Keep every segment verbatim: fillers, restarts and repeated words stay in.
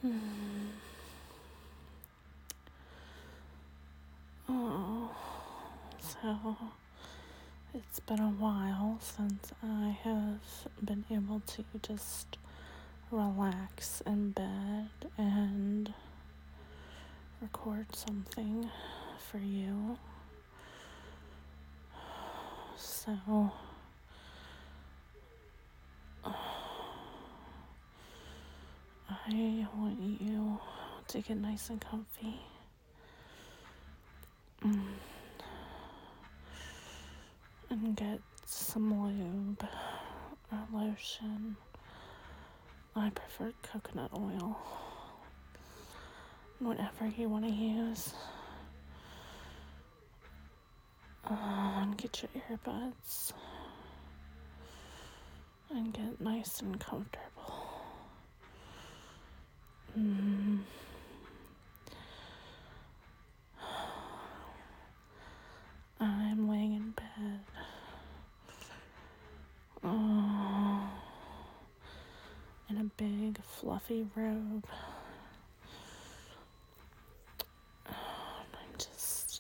Oh, so it's been a while since I have been able to just relax in bed and record something for you. So I want you to get nice and comfy. Mm. And get some lube or lotion. I prefer coconut oil. Whatever you want to use. Uh, and get your earbuds. And get nice and comfortable. Mm. I'm laying in bed. Oh, in a big fluffy robe. I'm just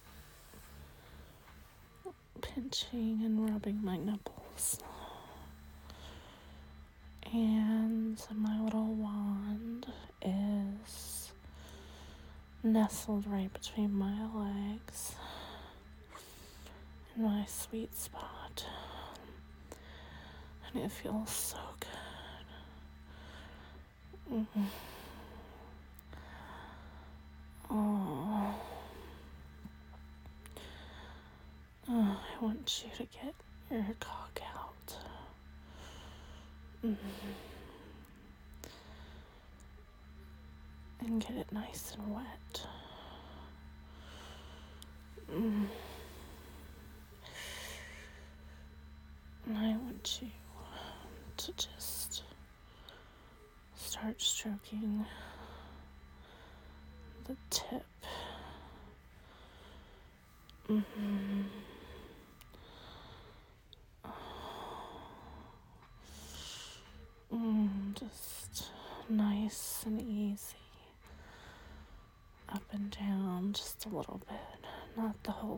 pinching and rubbing my nipples. And my little wand is nestled right between my legs in my sweet spot. And it feels so good. Mm-hmm. Oh. Oh, I want you to get your cock out. Mm-hmm. And get it nice and wet. Mm. And I want you to just start stroking the tip. Mm-hmm. Mm, just nice and easy. Up and down just a little bit, not the whole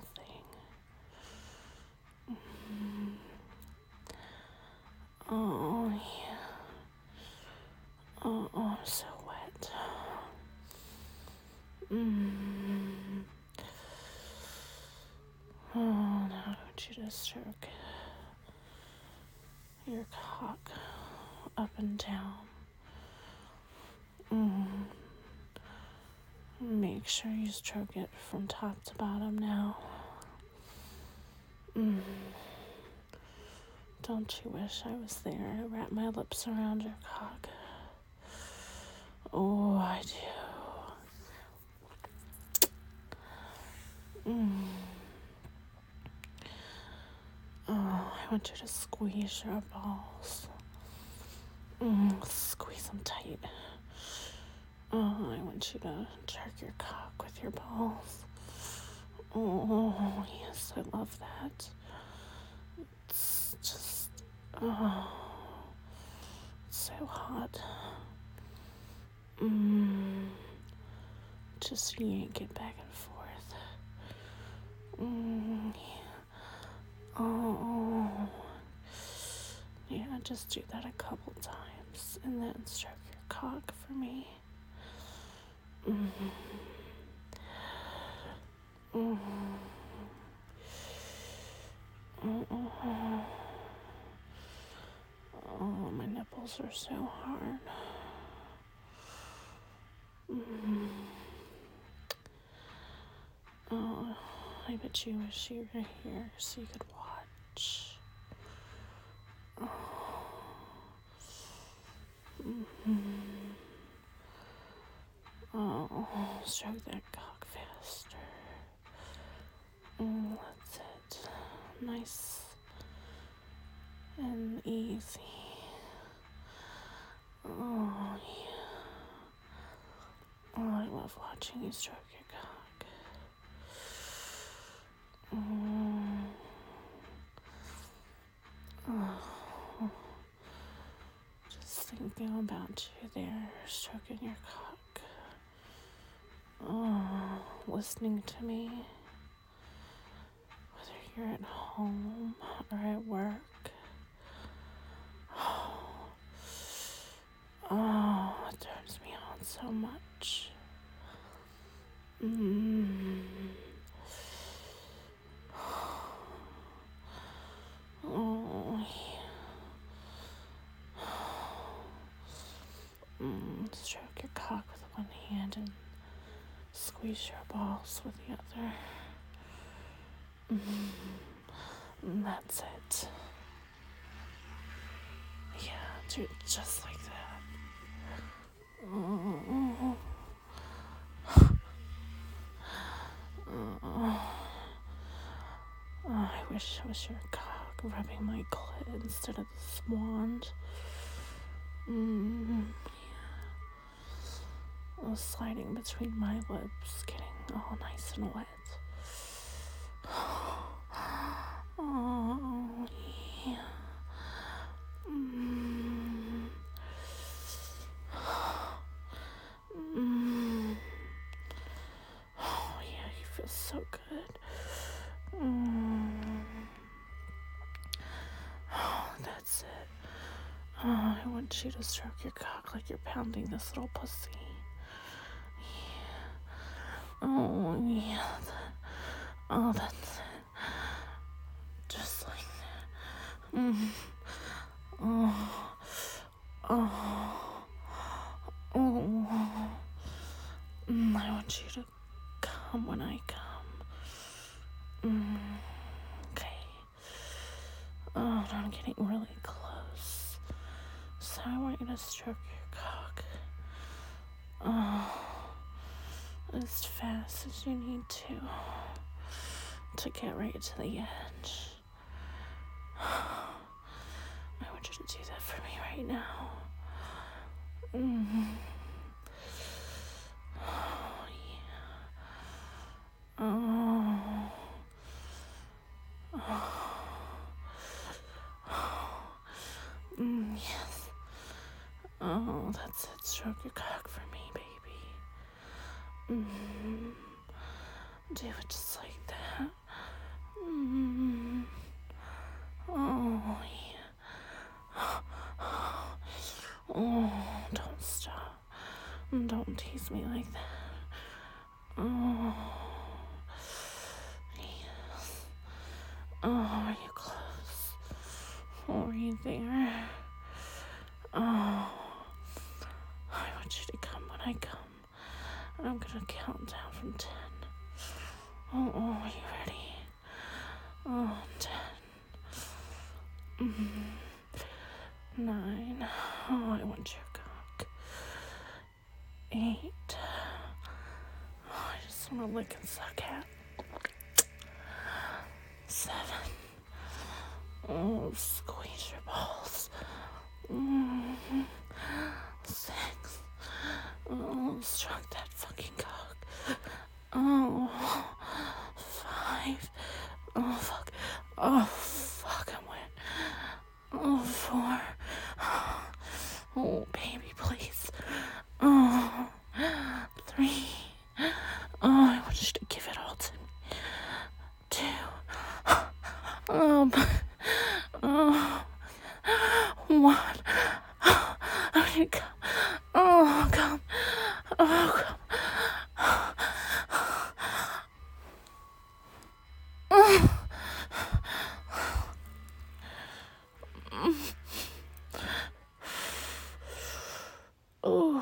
thing. Mm-hmm. Oh, yeah. Oh, oh, I'm so wet. Mm. Oh, now I want you to stroke your cock up and down. Mm. Make sure you stroke it from top to bottom now. Mm. Don't you wish I was there to wrap my lips around your cock? Oh, I do. Mm. Oh, I want you to squeeze your balls. Mm, squeeze them tight. Oh, I want you to jerk your cock with your balls. Oh, yes, I love that. It's just, oh, it's so hot. Mm, just yank it back and forth. Mm, yeah. Oh, yeah, just do that a couple times and then stroke your cock for me. Mm-hmm. Mm-hmm. Mm-hmm. Oh, my nipples are so hard. Mm-hmm. Oh, I bet you wish you were here so you could watch. Oh. Mm-hmm. Oh, stroke that cock faster. Mm, that's it. Nice and easy. Oh, yeah. Oh, I love watching you stroke your cock. Mm. Oh. Just thinking about you there, stroking your cock. Oh, listening to me, whether you're at home or at work. Oh, it turns me on so much. Mm. Oh, yeah. Mm. Stroke your cock with one hand and squeeze your balls with the other. Mm. And that's it. Yeah, do just like that. Oh. Oh. Oh, I wish it was your cock rubbing my clit instead of this wand. Mm. It was sliding between my lips, getting all nice and wet. Oh, yeah. Mm. Mm. Oh, yeah, you feel so good. Mm. Oh, that's it. Oh, I want you to stroke your cock like you're pounding this little pussy. Yeah. Oh, yeah. Oh, that's it. Just like that. Mm. Oh. Oh. Oh. Mm, I want you to come when I come. Mm. Okay. Oh, I'm getting really close. So I want you to stroke your cock. Oh. As fast as you need to. To get right to the edge. I want you to do that for me right now. Mm-hmm. Oh, yeah. Oh. Oh. Mm, yes. Oh, that's it. Stroke your cock for me, baby. Mm. Do it just like that. Mm. Oh, yeah. Oh, don't stop. Don't tease me like that. Oh, yes. Oh, are you close? Oh, are you there? Oh, I want you to come when I come. And I'm gonna count down from ten. Oh, oh, are you ready? Oh, ten. Mm-hmm. Nine. Oh, I want your cock. Eight. Oh, I just want to lick and suck at. Seven. Oh, squeeze your balls. Mm-hmm. Six. Oh, stroke that fucking cock. Oh, five. Oh, fuck. Oh, fuck, I'm wet. Oh, four. Oh, baby, please. Oh, three. Oh, I want you to give it all to me. Two. Um, oh, one. Oh, I need to come. Oh, come. Oh, come. Oh.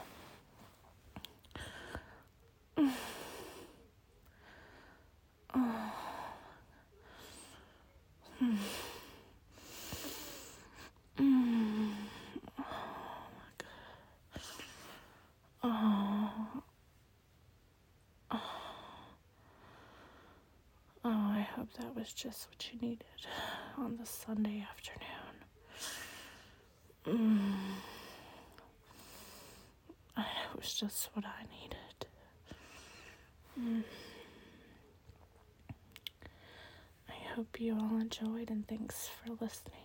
Oh, I hope that was just what you needed on this Sunday afternoon. Mm. It was just what I needed. Mm. I hope you all enjoyed, and thanks for listening.